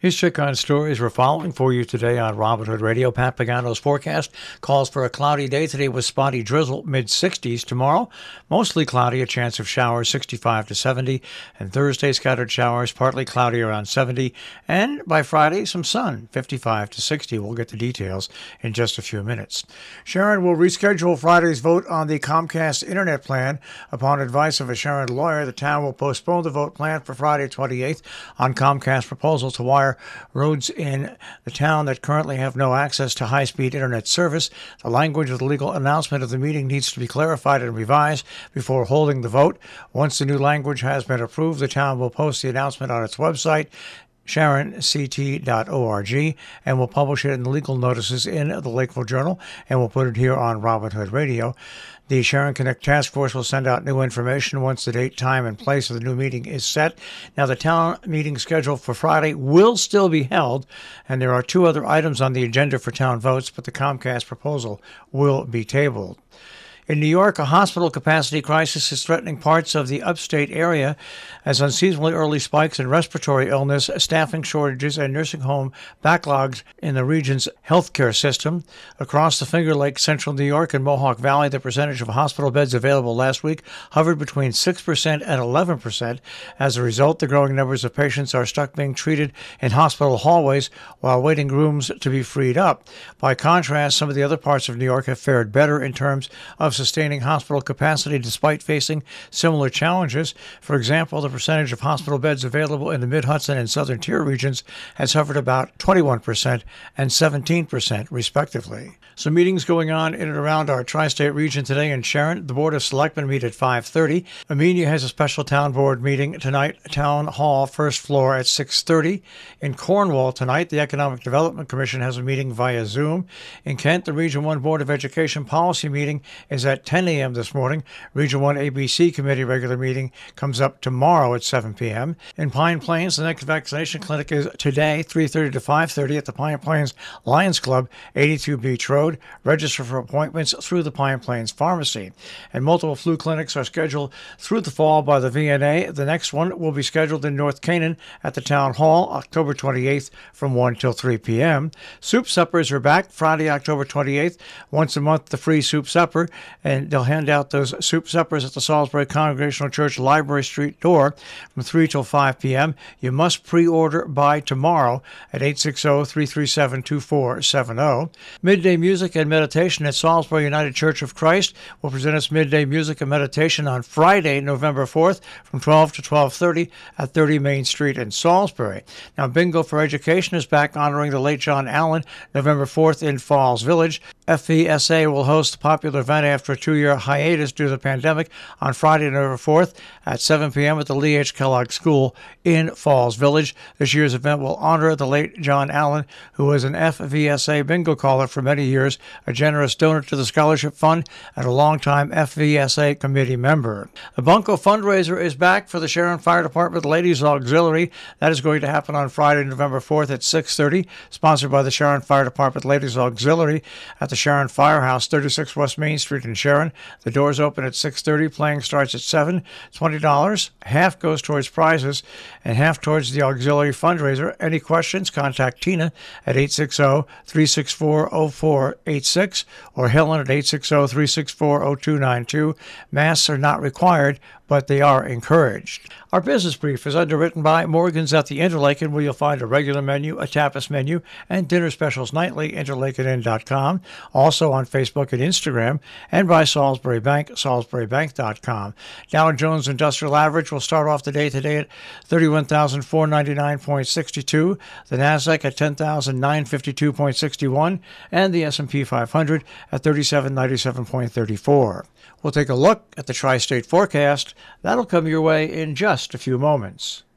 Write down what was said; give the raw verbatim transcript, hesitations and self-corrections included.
Here's check on stories we're following for you today on Robin Hood Radio. Pat Pagano's forecast calls for a cloudy day today with spotty drizzle, mid sixties. Tomorrow, mostly cloudy, a chance of showers, sixty-five to seventy. And Thursday, scattered showers, partly cloudy around seventy. And by Friday, some sun, fifty-five to sixty. We'll get the details in just a few minutes. Sharon will reschedule Friday's vote on the Comcast Internet plan. Upon advice of a Sharon lawyer, the town will postpone the vote planned for Friday twenty-eighth on Comcast's proposal to wire roads in the town that currently have no access to high-speed internet service. The language of the legal announcement of the meeting needs to be clarified and revised before holding the vote. Once the new language has been approved, the town will post the announcement on its website, sharon c t dot org, and we'll publish it in the legal notices in the Lakeville Journal, and we'll put it here on Robin Hood Radio. The Sharon Connect Task Force will send out new information once the date, time, and place of the new meeting is set. Now, the town meeting scheduled for Friday will still be held, and there are two other items on the agenda for town votes, but the Comcast proposal will be tabled. In New York, a hospital capacity crisis is threatening parts of the upstate area as unseasonably early spikes in respiratory illness, staffing shortages, and nursing home backlogs in the region's healthcare system. Across the Finger Lakes, central New York, and Mohawk Valley, the percentage of hospital beds available last week hovered between six percent and eleven percent. As a result, the growing numbers of patients are stuck being treated in hospital hallways while waiting rooms to be freed up. By contrast, some of the other parts of New York have fared better in terms of sustaining hospital capacity despite facing similar challenges. For example, the percentage of hospital beds available in the Mid-Hudson and Southern Tier regions has hovered about twenty-one percent and seventeen percent, respectively. Some meetings going on in and around our tri-state region today in Sharon. The Board of Selectmen meet at five thirty. Amenia has a special town board meeting tonight, Town Hall, first floor at six thirty. In Cornwall tonight, the Economic Development Commission has a meeting via Zoom. In Kent, the Region one Board of Education policy meeting is at ten a.m. this morning. Region one A B C Committee regular meeting comes up tomorrow at seven p.m. In Pine Plains, the next vaccination clinic is today, three thirty to five thirty at the Pine Plains Lions Club, eighty-two Beach Road. Register for appointments through the Pine Plains Pharmacy. And multiple flu clinics are scheduled through the fall by the V N A. The next one will be scheduled in North Canaan at the Town Hall, October twenty-eighth from one till three p.m. Soup suppers are back Friday, October twenty-eighth. Once a month, the free soup supper, and they'll hand out those soup suppers at the Salisbury Congregational Church Library Street door from three till five p.m. You must pre-order by tomorrow at eight six zero, three three seven, two four seven zero. Midday Music and Meditation at Salisbury United Church of Christ will present its Midday Music and Meditation on Friday, November fourth from twelve to twelve thirty at thirty Main Street in Salisbury. Now, Bingo for Education is back honoring the late John Allen, November fourth in Falls Village. F V S A will host the popular event after a two-year hiatus due to the pandemic on Friday, November fourth at seven p.m. at the Lee H. Kellogg School in Falls Village. This year's event will honor the late John Allen, who was an F V S A bingo caller for many years, a generous donor to the Scholarship Fund, and a longtime F V S A committee member. The Bunko fundraiser is back for the Sharon Fire Department Ladies Auxiliary. That is going to happen on Friday, November fourth at six thirty, sponsored by the Sharon Fire Department Ladies Auxiliary at the Sharon Firehouse, thirty-six West Main Street in Sharon. The doors open at six thirty. Playing starts at seven. twenty dollars. Half goes towards prizes and half towards the auxiliary fundraiser. Any questions? Contact Tina at eight six zero, three six four, zero four eight six or Helen at eight six zero, three six four, zero two nine two. Masks are not required, but they are encouraged. Our business brief is underwritten by Morgan's at the Interlaken, where you'll find a regular menu, a tapas menu, and dinner specials nightly, interlaken inn dot com. Also on Facebook and Instagram, and by Salisbury Bank, salisbury bank dot com. Dow Jones Industrial Average will start off the day today at thirty-one thousand four hundred ninety-nine point six two, the Nasdaq at ten thousand nine hundred fifty-two point six one, and the S and P five hundred at thirty-seven ninety-seven point three four. We'll take a look at the tri-state forecast. That'll come your way in just a few moments.